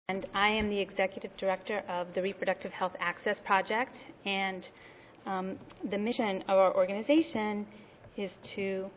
And I am the Executive Director of the Reproductive Health Access Project, and the mission of our organization is to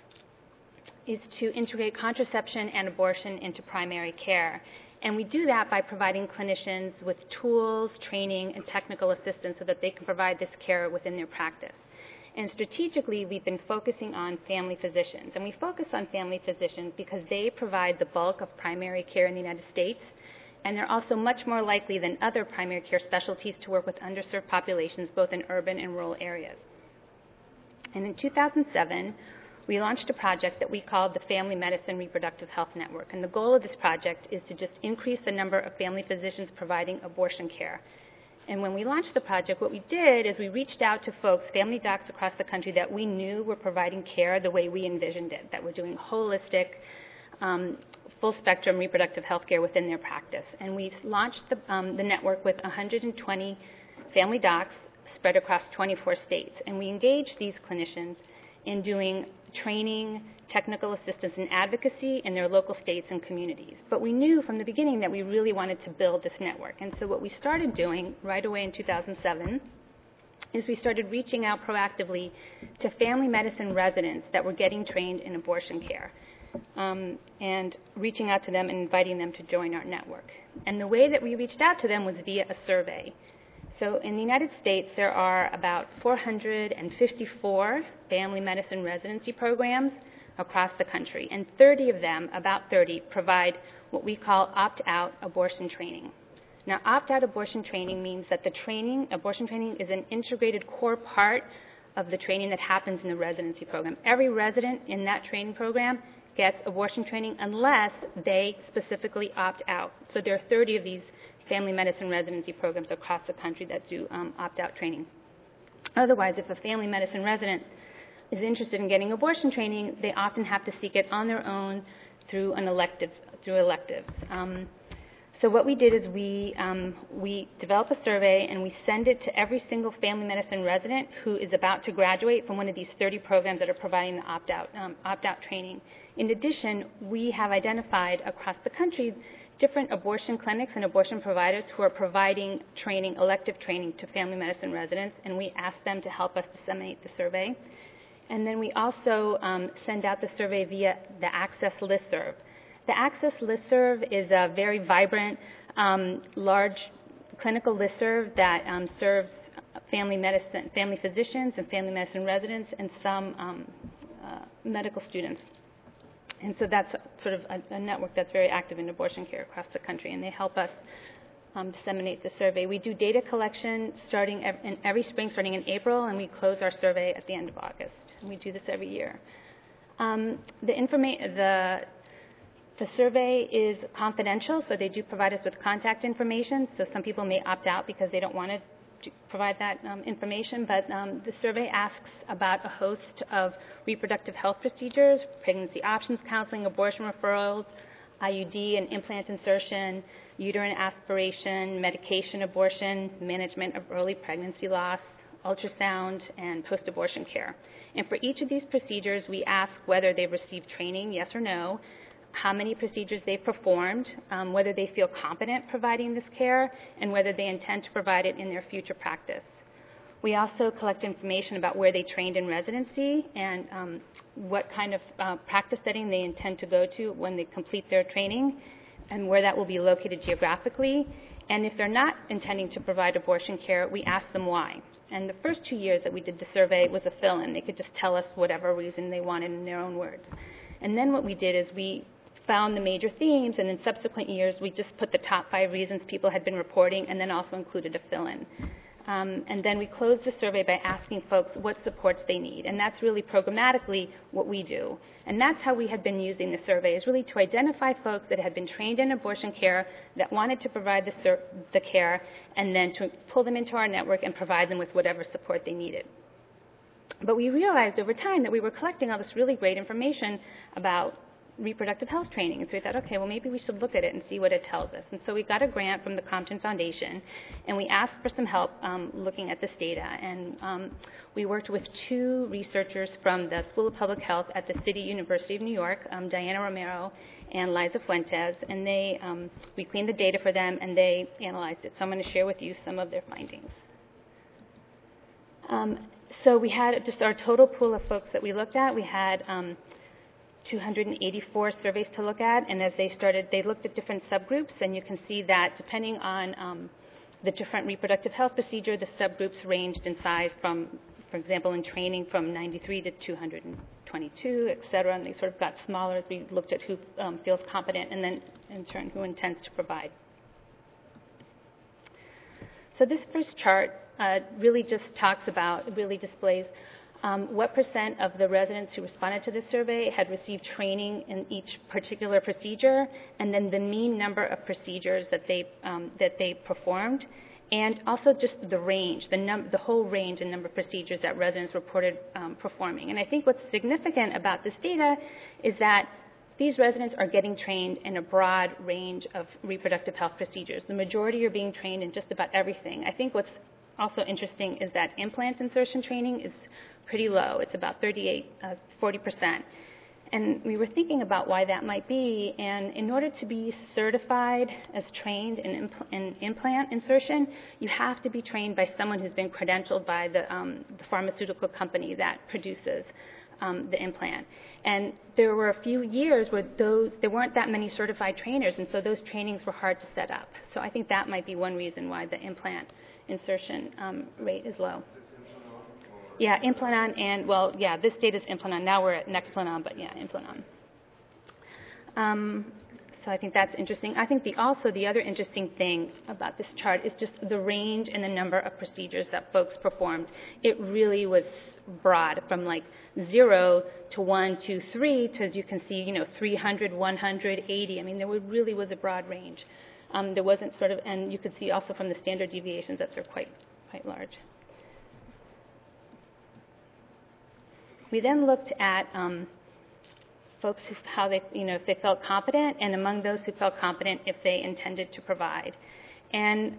integrate contraception and abortion into primary care. And we do that by providing clinicians with tools, training, and technical assistance so that they can provide this care within their practice. And strategically, we've been focusing on family physicians. And we focus on family physicians because they provide the bulk of primary care in the United States, and they're also much more likely than other primary care specialties to work with underserved populations, both in urban and rural areas. And in 2007, we launched a project that we called the Family Medicine Reproductive Health Network. And the goal of this project is to just increase the number of family physicians providing abortion care. And when we launched the project, what we did is we reached out to folks, family docs across the country that we knew were providing care the way we envisioned it, that were doing holistic, full-spectrum reproductive health care within their practice. And we launched the network with 120 family docs spread across 24 states. And we engaged these clinicians in doing training, technical assistance, and advocacy in their local states and communities. But we knew from the beginning that we really wanted to build this network. And so what we started doing right away in 2007 is we started reaching out proactively to family medicine residents that were getting trained in abortion care, and reaching out to them and inviting them to join our network. And the way that we reached out to them was via a survey. So in the United States, there are about 454 family medicine residency programs across the country, and 30 of them, about 30, provide what we call opt-out abortion training. Now, opt-out abortion training means that abortion training is an integrated core part of the training that happens in the residency program. Every resident in that training program gets abortion training unless they specifically opt out. So there are 30 of these family medicine residency programs across the country that do opt-out training. Otherwise, if a family medicine resident is interested in getting abortion training, they often have to seek it on their own through electives. So what we did is we develop a survey and we send it to every single family medicine resident who is about to graduate from one of these 30 programs that are providing the opt-out training. In addition, we have identified across the country different abortion clinics and abortion providers who are providing training, elective training to family medicine residents, and we ask them to help us disseminate the survey. And then we also send out the survey via the Access listserv. The Access listserv is a very vibrant, large clinical listserv that serves family physicians and family medicine residents and some medical students. And so that's sort of a network that's very active in abortion care across the country, and they help us disseminate the survey. We do data collection starting every spring, starting in April, and we close our survey at the end of August. And we do this every year. The survey is confidential, so they do provide us with contact information. So some people may opt out because they don't want to provide that information, but the survey asks about a host of reproductive health procedures, pregnancy options counseling, abortion referrals, IUD and implant insertion, uterine aspiration, medication abortion, management of early pregnancy loss, ultrasound, and post-abortion care. And for each of these procedures, we ask whether they've received training, yes or no, how many procedures they've performed, whether they feel competent providing this care, and whether they intend to provide it in their future practice. We also collect information about where they trained in residency and what kind of practice setting they intend to go to when they complete their training, and where that will be located geographically. And if they're not intending to provide abortion care, we ask them why. And the first 2 years that we did the survey was a fill-in. They could just tell us whatever reason they wanted in their own words. And then what we did is we found the major themes, and in subsequent years we just put the top 5 reasons people had been reporting and then also included a fill-in. And then we closed the survey by asking folks what supports they need, and that's really programmatically what we do. And that's how we had been using the survey, is really to identify folks that had been trained in abortion care, that wanted to provide the care, and then to pull them into our network and provide them with whatever support they needed. But we realized over time that we were collecting all this really great information about reproductive health training. And so we thought, okay, well, maybe we should look at it and see what it tells us. And so we got a grant from the Compton Foundation, and we asked for some help looking at this data. And we worked with 2 researchers from the School of Public Health at the City University of New York, Diana Romero and Liza Fuentes, and we cleaned the data for them, and they analyzed it. So I'm going to share with you some of their findings. So we had just our total pool of folks that we looked at. We had 284 surveys to look at, and as they looked at different subgroups, and you can see that depending on the different reproductive health procedure, the subgroups ranged in size from, for example, in training from 93 to 222, et cetera, and they sort of got smaller as we looked at who feels competent, and then in turn who intends to provide. So this first chart really just displays what % of the residents who responded to this survey had received training in each particular procedure, and then the mean number of procedures that they performed, and also just the range, the whole range and number of procedures that residents reported performing. And I think what's significant about this data is that these residents are getting trained in a broad range of reproductive health procedures. The majority are being trained in just about everything. I think what's also interesting is that implant insertion training is pretty low. It's about 40%. And we were thinking about why that might be, and in order to be certified as trained in implant insertion, you have to be trained by someone who's been credentialed by the pharmaceutical company that produces the implant. And there were a few years where there weren't that many certified trainers, and so those trainings were hard to set up. So I think that might be one reason why the implant insertion rate is low. Yeah, Implanon and, well, yeah, this data is Implanon. Now we're at Nexplanon, but yeah, Implanon. So I think that's interesting. I think the other interesting thing about this chart is just the range and the number of procedures that folks performed. It really was broad, from like 0 to 1, 2, 3, to, as you can see, 300, 100, 80. I mean, there really was a broad range. There wasn't sort of, and you could see also from the standard deviations that they're quite large. We then looked at folks if they felt competent, and among those who felt competent, if they intended to provide. And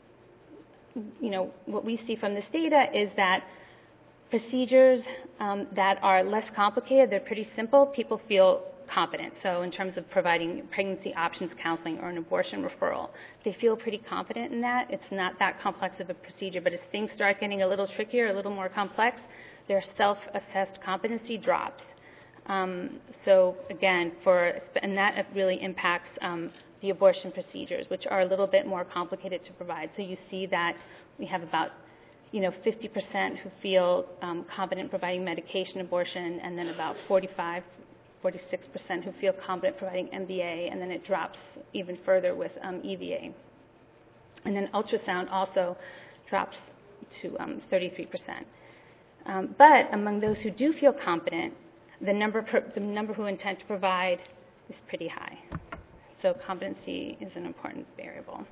what we see from this data is that procedures that are less complicated, they're pretty simple, people feel competent. So in terms of providing pregnancy options counseling or an abortion referral, they feel pretty competent in that. It's not that complex of a procedure, but as things start getting a little trickier, a little more complex, their self-assessed competency drops. So again, and that really impacts the abortion procedures, which are a little bit more complicated to provide. So you see that we have about 50% who feel competent providing medication abortion, and then about 46% who feel competent providing MBA, and then it drops even further with EVA. And then ultrasound also drops to 33%. But among those who do feel competent, the number who intend to provide is pretty high. So competency is an important variable.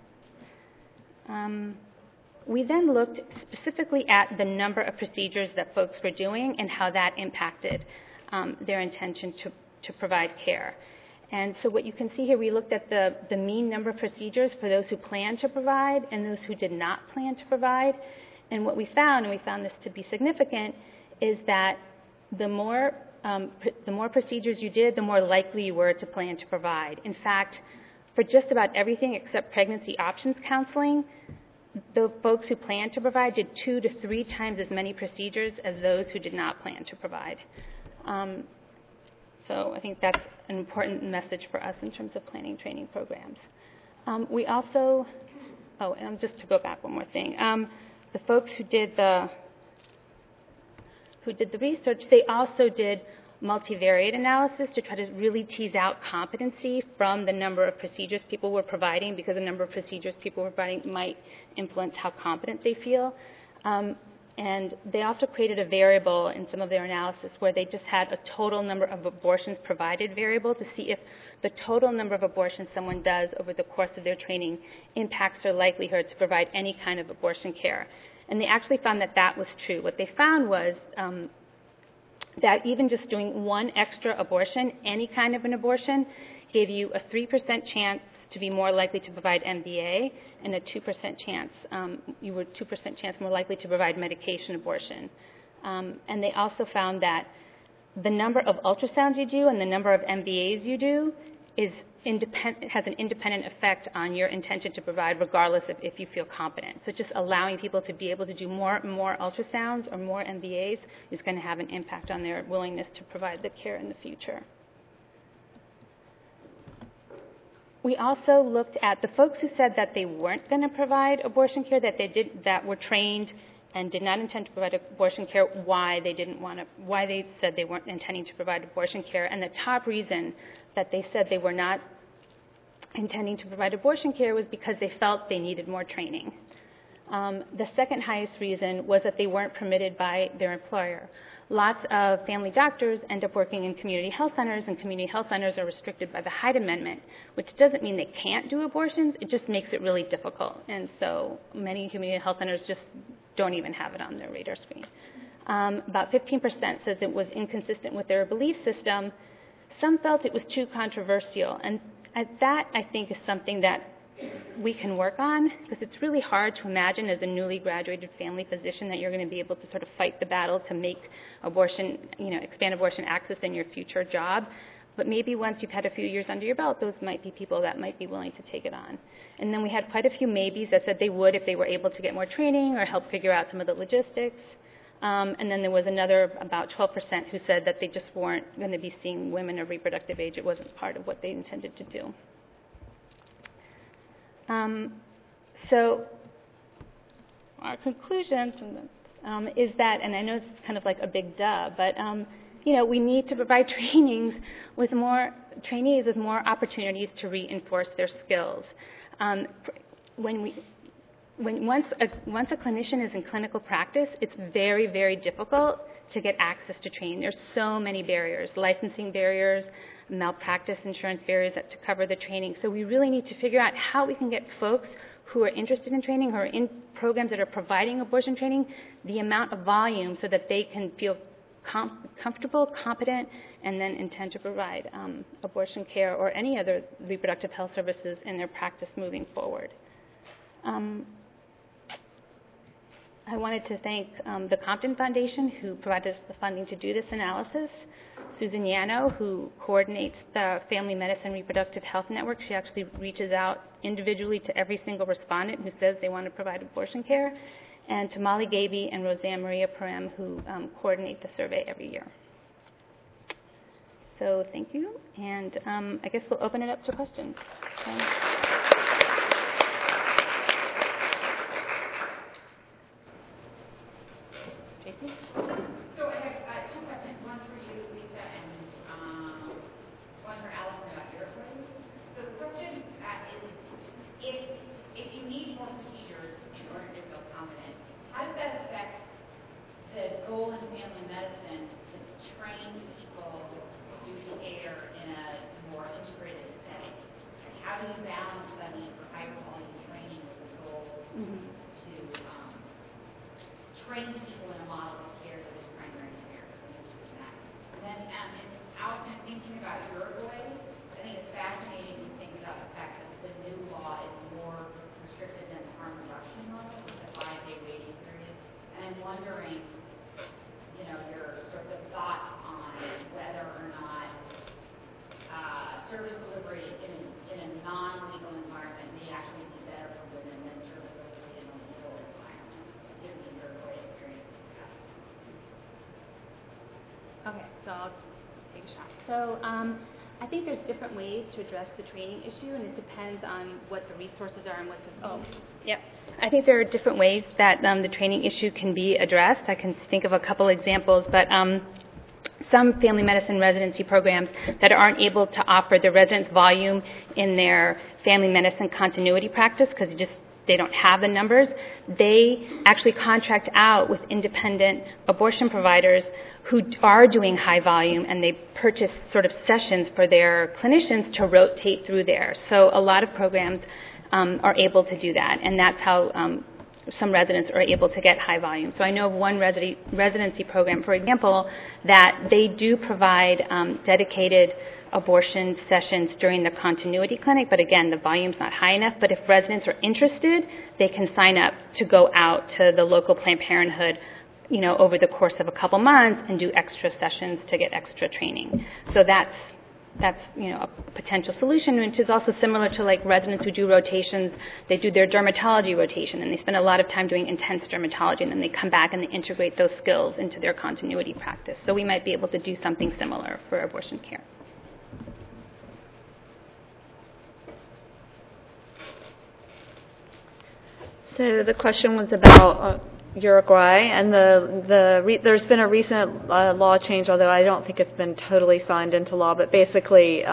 We then looked specifically at the number of procedures that folks were doing and how that impacted their intention to provide care. And so what you can see here, we looked at the mean number of procedures for those who plan to provide and those who did not plan to provide. And what we found, and we found this to be significant, is that the more procedures you did, the more likely you were to plan to provide. In fact, for just about everything except pregnancy options counseling, the folks who planned to provide did 2 to 3 times as many procedures as those who did not plan to provide. So I think that's an important message for us in terms of planning training programs. We also, and just to go back one more thing, the folks who did the research, they also did multivariate analysis to try to really tease out competency from the number of procedures people were providing, because the number of procedures people were providing might influence how competent they feel. And they also created a variable in some of their analysis where they just had a total number of abortions provided variable to see if the total number of abortions someone does over the course of their training impacts their likelihood to provide any kind of abortion care. And they actually found that that was true. What they found was that even just doing one extra abortion, any kind of an abortion, gave you a 3% chance to be more likely to provide MVA and a 2% chance, you were 2% chance more likely to provide medication abortion. And they also found that the number of ultrasounds you do and the number of MVAs you do has an independent effect on your intention to provide, regardless of if you feel competent. So just allowing people to be able to do more and more ultrasounds or more MVAs is going to have an impact on their willingness to provide the care in the future. We also looked at the folks who said that they weren't going to provide abortion care, that were trained and did not intend to provide abortion care, why they said they weren't intending to provide abortion care. And the top reason that they said they were not intending to provide abortion care was because they felt they needed more training. The second highest reason was that they weren't permitted by their employer. Lots of family doctors end up working in community health centers, and community health centers are restricted by the Hyde Amendment, which doesn't mean they can't do abortions, it just makes it really difficult. And so many community health centers just don't even have it on their radar screen. About 15% says it was inconsistent with their belief system. Some felt it was too controversial, and that, I think, is something that we can work on, because it's really hard to imagine as a newly graduated family physician that you're going to be able to sort of fight the battle to make abortion, expand abortion access in your future job. But maybe once you've had a few years under your belt, those might be people that might be willing to take it on. And then we had quite a few maybes that said they would if they were able to get more training or help figure out some of the logistics. And then there was another, about 12%, who said that they just weren't going to be seeing women of reproductive age. It wasn't part of what they intended to do. So our conclusion from this, is that, and I know it's kind of like a big duh, but we need to provide trainees with more opportunities to reinforce their skills. Once a clinician is in clinical practice, it's very, very difficult to get access to training. There's so many barriers, licensing barriers, malpractice insurance barriers to cover the training. So we really need to figure out how we can get folks who are interested in training, who are in programs that are providing abortion training, the amount of volume so that they can feel comfortable, competent, and then intend to provide abortion care or any other reproductive health services in their practice moving forward. I wanted to thank the Compton Foundation, who provided us the funding to do this analysis, Susan Yano, who coordinates the Family Medicine Reproductive Health Network. She actually reaches out individually to every single respondent who says they want to provide abortion care, and to Molly Gaby and Roseanne Maria Perem, who coordinate the survey every year. So thank you, and I guess we'll open it up to questions. Tracy? So I have two questions, one for you, Lisa, and one for Allison about your place. So the question is, if you need more procedures in order to feel confident, how does that affect the goal in family medicine to train people to do care in a more integrated setting? And how do you balance the need for higher quality training with the goal to train people in a model of care that is primary care? And then Allison, thinking about Uruguay, I think it's fascinating to think about the fact that the new law is more restrictive than the harm reduction law, with a 5-day waiting period. And I'm wondering, your sort of thoughts on whether or not service delivery in a non-legal environment may actually be better for women than service delivery in a legal environment, given the Uruguay experience. Okay, so I'll take a shot. So I think there's different ways to address the training issue, and it depends on what the resources are and what the... I think there are different ways that the training issue can be addressed. I can think of a couple examples, but some family medicine residency programs that aren't able to offer the residents volume in their family medicine continuity practice because they don't have the numbers, they actually contract out with independent abortion providers who are doing high volume, and they purchase sort of sessions for their clinicians to rotate through there. So a lot of programs are able to do that, and that's how some residents are able to get high volume. So I know of one residency program, for example, that they do provide dedicated abortion sessions during the continuity clinic, but again, the volume's not high enough. But if residents are interested, they can sign up to go out to the local Planned Parenthood, over the course of a couple months and do extra sessions to get extra training. So that's a potential solution, which is also similar to like residents who do rotations. They do their dermatology rotation, and they spend a lot of time doing intense dermatology, and then they come back and they integrate those skills into their continuity practice. So we might be able to do something similar for abortion care. So the question was about Uruguay, and there's been a recent law change, although I don't think it's been totally signed into law, but basically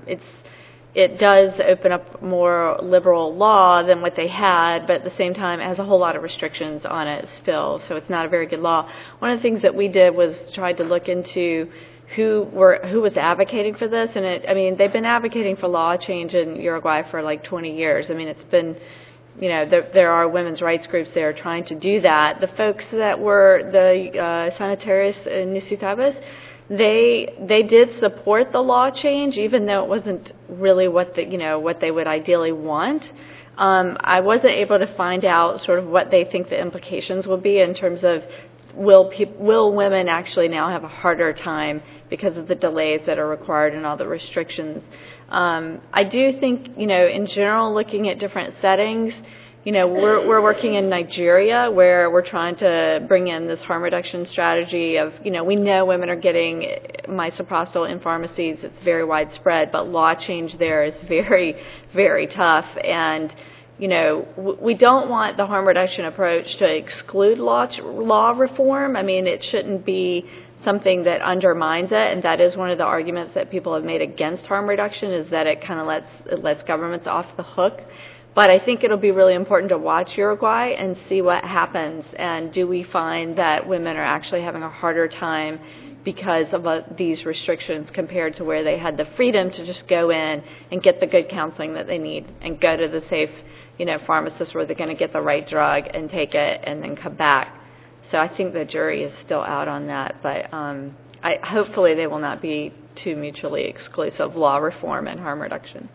it does open up more liberal law than what they had, but at the same time it has a whole lot of restrictions on it still, so it's not a very good law. One of the things that we did was try to look into who was advocating for this, and they've been advocating for law change in Uruguay for like 20 years. It's been, there are women's rights groups there trying to do that. The folks that were the Sanitarios Necesitadas, they did support the law change, even though it wasn't really what they would ideally want. I wasn't able to find out sort of what they think the implications will be in terms of will women actually now have a harder time because of the delays that are required and all the restrictions. I do think, in general, looking at different settings, we're working in Nigeria where we're trying to bring in this harm reduction strategy of, we know women are getting misoprostol in pharmacies. It's very widespread, but law change there is very, very tough. And, we don't want the harm reduction approach to exclude law reform. It shouldn't be something that undermines it, and that is one of the arguments that people have made against harm reduction, is that it kind of lets governments off the hook. But I think it'll be really important to watch Uruguay and see what happens, and do we find that women are actually having a harder time because of these restrictions compared to where they had the freedom to just go in and get the good counseling that they need and go to the safe, pharmacist where they're going to get the right drug and take it and then come back. So I think the jury is still out on that, but hopefully they will not be too mutually exclusive, law reform and harm reduction.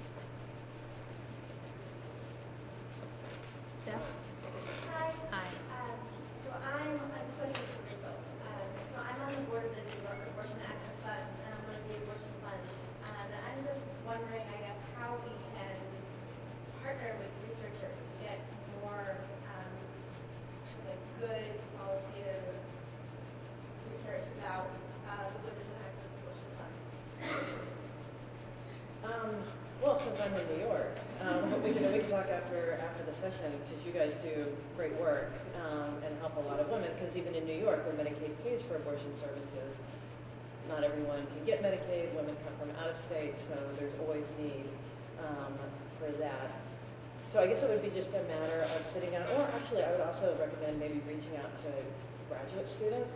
Well, since I'm in New York, we can talk after the session, because you guys do great work and help a lot of women, because even in New York where Medicaid pays for abortion services, not everyone can get Medicaid. Women come from out of state, so there's always need for that. So I guess it would be just a matter of sitting down, or actually I would also recommend maybe reaching out to graduate students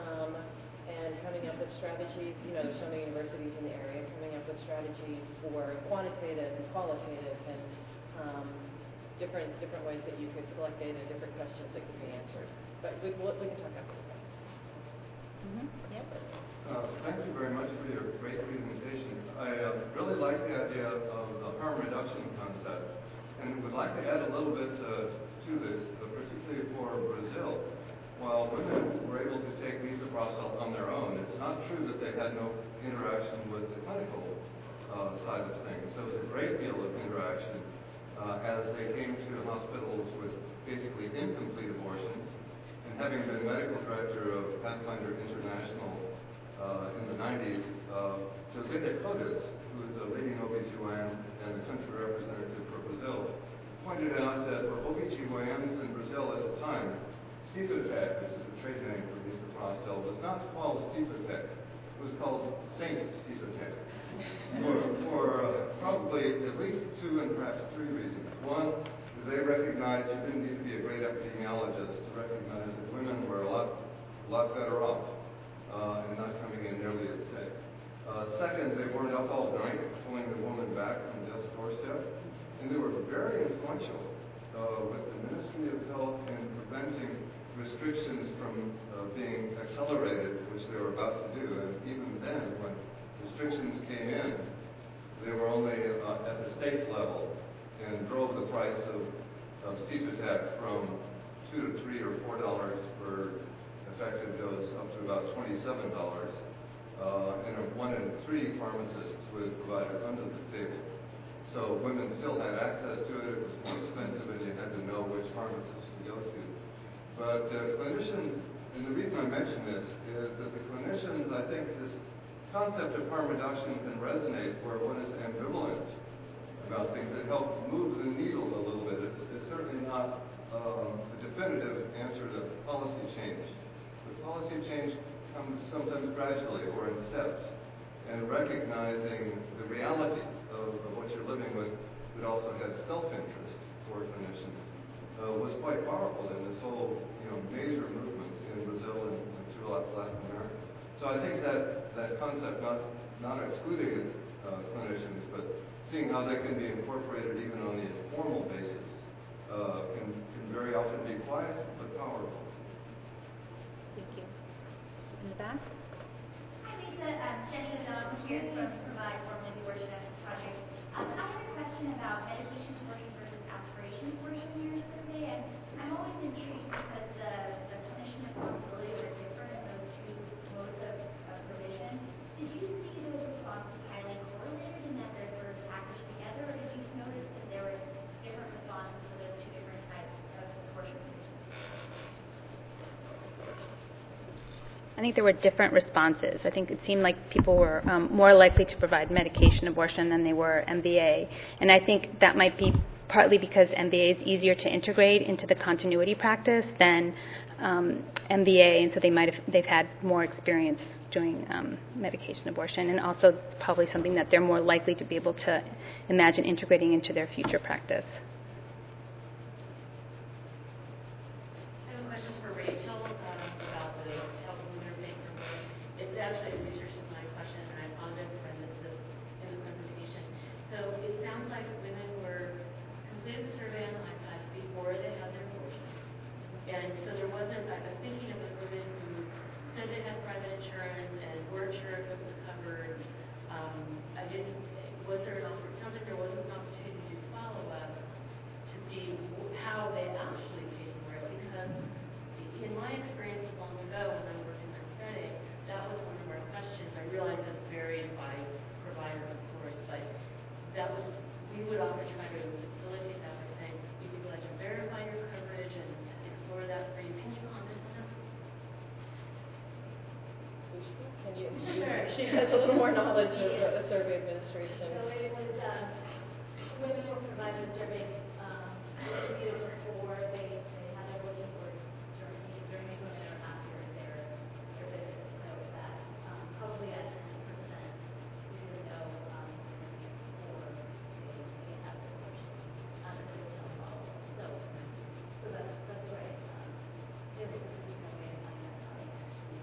and coming up with strategies. There's so many universities in the area, coming up with strategies for quantitative and qualitative and different ways that you could collect data, different questions that could be answered. But we can talk after that. Yep. Thank you very much for your great presentation. I really like the idea of the harm reduction concept, and would like to add a little bit to this, particularly for Brazil. While women were able to take misoprostol on their own, it's not true that they had no interaction with the clinical side of things. So there's a great deal of interaction as they came to hospitals with basically incomplete abortions. And having been medical director of Pathfinder International in the 90s, Zilda Codes, who is the leading OBGYN and the country representative for Brazil, pointed out that for OBGYNs in Brazil at the time, Cetotec, which is the trade name for misoprostol, was not called Cetotec. It was called Saint Cetotec. For probably at least two and perhaps three reasons. One, they recognized you didn't need to be a great epidemiologist to recognize that women were a lot better off and not coming in nearly as sick. Second, they weren't up all night pulling the woman back from death's doorstep. And they were very influential with the Ministry of Health restrictions from being accelerated, which they were about to do. And even then, when restrictions came in, they were only at the state level and drove the price of Stephatech from $2 to $3 or $4 per effective dose up to about $27. And 1 in 3 pharmacists would provide it under the table. So women still had access to it. It was more expensive, and you had to know which pharmacist to go to. But clinicians, and the reason I mention this is that the clinicians, I think this concept of harm reduction can resonate where one is ambivalent about things that help move the needle a little bit. It's certainly not a definitive answer to policy change. But policy change comes sometimes gradually or in steps, and recognizing the reality of what you're living with that also has self-interest for clinicians was quite powerful in this whole major movement in Brazil and throughout Latin America. So I think that concept, not excluding clinicians, but seeing how they can be incorporated even on the informal basis, can very often be quiet but powerful. Thank you. In the back? Hi, Lisa. Jenny O'Donnell here from Provide, formerly the Abortion Access Project. I had a question about medication abortion versus aspiration abortion in your survey, and I'm always intrigued because the clinician responsibilities are different in those two modes of provision. Did you see those responses highly correlated in that they're sort of packaged together, or did you notice that there were different responses to those two different types of abortion provisions? I think there were different responses. I think it seemed like people were more likely to provide medication abortion than they were MBA. And I think that might be partly because MBA is easier to integrate into the continuity practice than MBA, and so they've had more experience doing medication abortion, and also it's probably something that they're more likely to be able to imagine integrating into their future practice. I have a question for Rachel about the health and interface. It's actually research is my question, and I apologize if I missed this in the presentation. So it sounds like women were completed the survey on the iPad before they had their abortion. And so there wasn't, I'm thinking it was women who said they had private insurance and weren't sure if it was covered. It sounds like there wasn't an opportunity to follow up to see how they actually paid for it, because in my experience long ago when I worked in that setting, that was one of our questions. I realize it varies by provider, of course, but that was, we would often try to facilitate that by saying, you would like to verify your coverage and explore that for you. Can you comment on that? Can you? Sure. She has a little more knowledge of the survey administration. So it was women were provided a survey either before they had their abortion or during the women or after their visit. So that probably at 10%, we didn't know before they had their abortion. There was no follow-up. So that's right. There was no way of finding out how they actually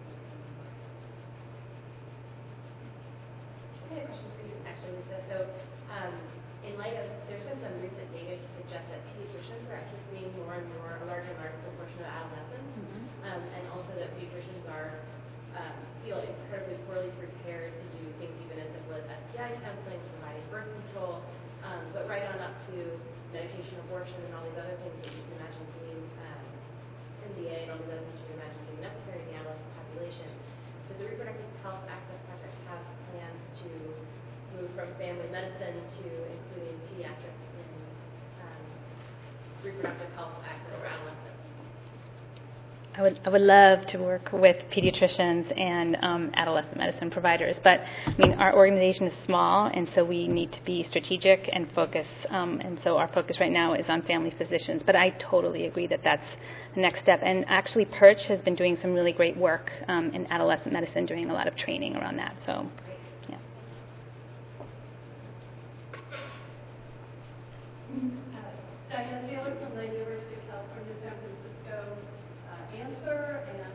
I had a question for you, actually, Lisa. So, in light of, there's been some recent data to suggest that pediatricians are actually seeing more and more, a larger and larger proportion of adolescents, and also that pediatricians are feel incredibly poorly prepared to do things even as simple as STI counseling, providing birth control, but right on up to medication abortion and all these other things that you can imagine being MBA and all these other things you can imagine being necessary in the adolescent population. Does the Reproductive Health Access Project have plans to move from family medicine to including pediatrics in reproductive health access for adolescents? I would love to work with pediatricians and adolescent medicine providers, but I mean our organization is small, and so we need to be strategic and focus. And so our focus right now is on family physicians. But I totally agree that that's the next step. And actually, Perch has been doing some really great work in adolescent medicine, doing a lot of training around that. So, yeah. Diane Taylor from the University of California, San Francisco answer, and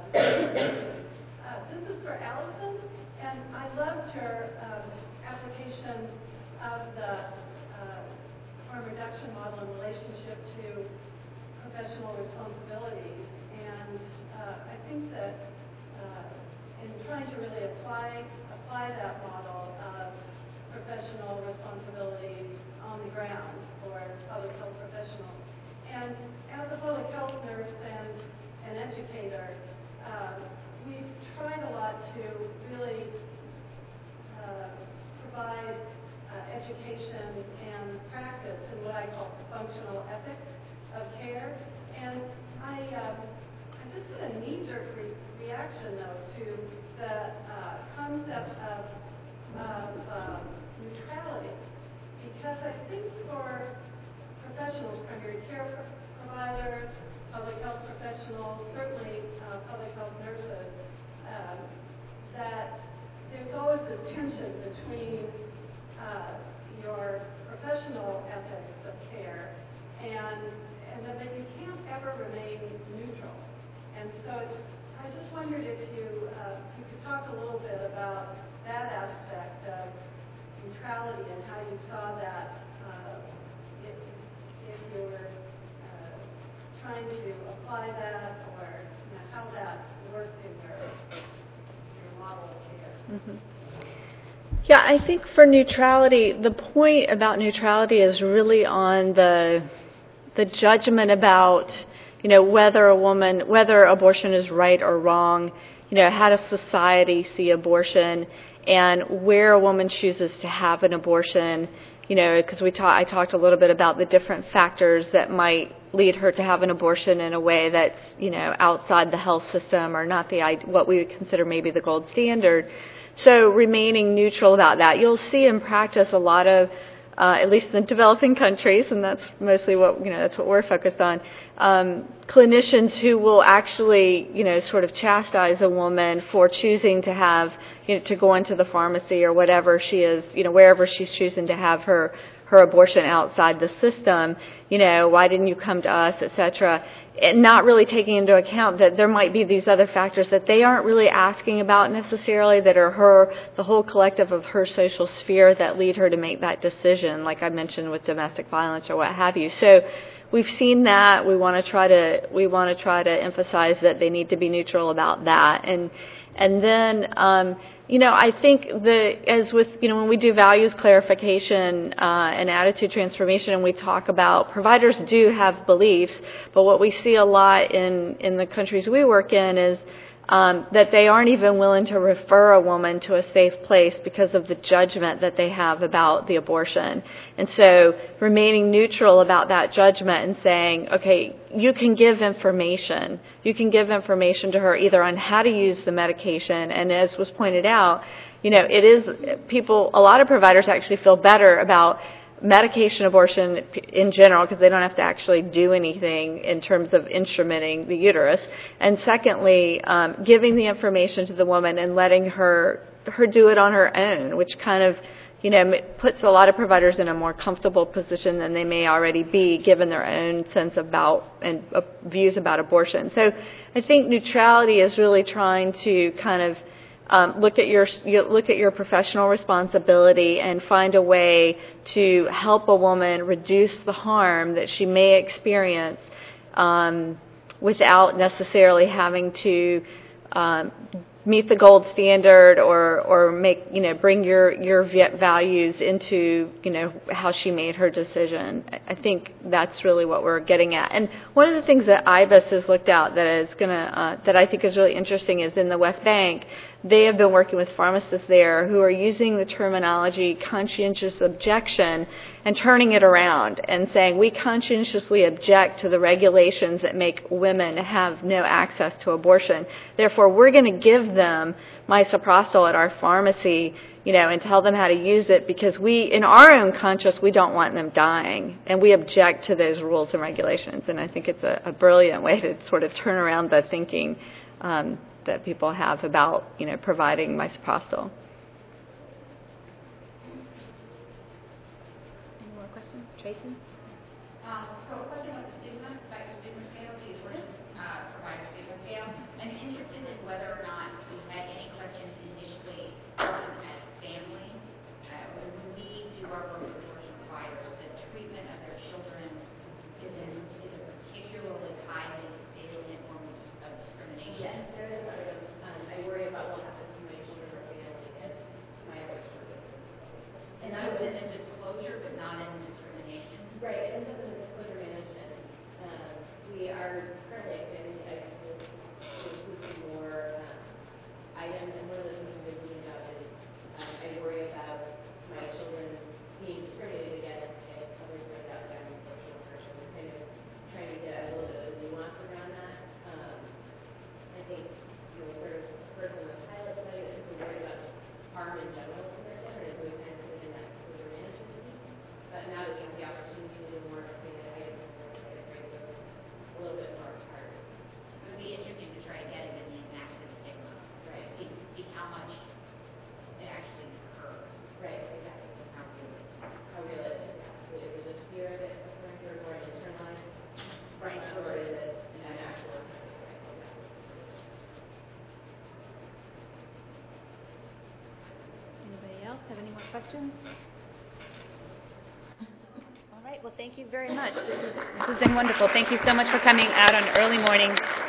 this is for Allison, and I loved her application of the harm reduction model in relationship to professional responsibilities, and care providers, public health professionals, certainly public health nurses, that there's always this tension between your professional ethics of care and that you can't ever remain neutral. And so I just wondered if you could talk a little bit about that aspect of neutrality and how you saw that if you were trying to apply that, or how that worked in your model of care. Mm-hmm. Yeah, I think for neutrality, the point about neutrality is really on the judgment about, whether abortion is right or wrong, how does society see abortion, and where a woman chooses to have an abortion, because I talked a little bit about the different factors that might lead her to have an abortion in a way that's, outside the health system or not what we would consider maybe the gold standard. So remaining neutral about that. You'll see in practice a lot of, at least in the developing countries, and that's mostly that's what we're focused on, clinicians who will actually, sort of chastise a woman for choosing to have, to go into the pharmacy or whatever she is, wherever she's choosing to have her abortion outside the system, why didn't you come to us, etc., and not really taking into account that there might be these other factors that they aren't really asking about necessarily, that are the whole collective of her social sphere that lead her to make that decision, like I mentioned with domestic violence or what have you. So we've seen that. We want to try to emphasize that they need to be neutral about that, and then I think as with when we do values clarification and attitude transformation, and we talk about providers do have beliefs, but what we see a lot in the countries we work in is that they aren't even willing to refer a woman to a safe place because of the judgment that they have about the abortion. And so remaining neutral about that judgment and saying, okay, you can give information. You can give information to her either on how to use the medication, and as was pointed out, it is a lot of providers actually feel better about medication abortion in general because they don't have to actually do anything in terms of instrumenting the uterus. And secondly, giving the information to the woman and letting her do it on her own, which kind of, puts a lot of providers in a more comfortable position than they may already be given their own sense about and views about abortion. So I think neutrality is really trying to kind of look at your professional responsibility and find a way to help a woman reduce the harm that she may experience without necessarily having to meet the gold standard or make bring your values into how she made her decision. I think that's really what we're getting at. And one of the things that IBIS has looked at that I think is really interesting is in the West Bank. They have been working with pharmacists there who are using the terminology conscientious objection and turning it around and saying we conscientiously object to the regulations that make women have no access to abortion. Therefore, we're going to give them misoprostol at our pharmacy, and tell them how to use it because in our own conscience, we don't want them dying, and we object to those rules and regulations. And I think it's a brilliant way to sort of turn around the thinking that people have about, providing misoprostol. Any more questions? Tracy? So a question about the stigma, about your stigma scale, the abortion provider stigma scale. I'm interested in whether or not you had any questions initially looking at family. When we do our work with abortion providers, the treatment of their children is a particularly highly salient form of discrimination. Yes, there is I worry about what happens to my children or family if my abortion is. And that was in the disclosure, but not in the discrimination. Right, it ends up in the disclosure management. We are currently examining the items to include more items, and one of the things we've been thinking about is I worry about my children being discriminated against if others find out that I'm an abortion person. We're kind of trying to get a little bit of nuance around that. I think sort of heard from the pilot study that people worried about harm in general to their children, and so we kind of put in that disclosure management piece. But now that we have the opportunity to do more of the items, we're excited have any more questions? All right. Well, thank you very much. This has been wonderful. Thank you so much for coming out on an early morning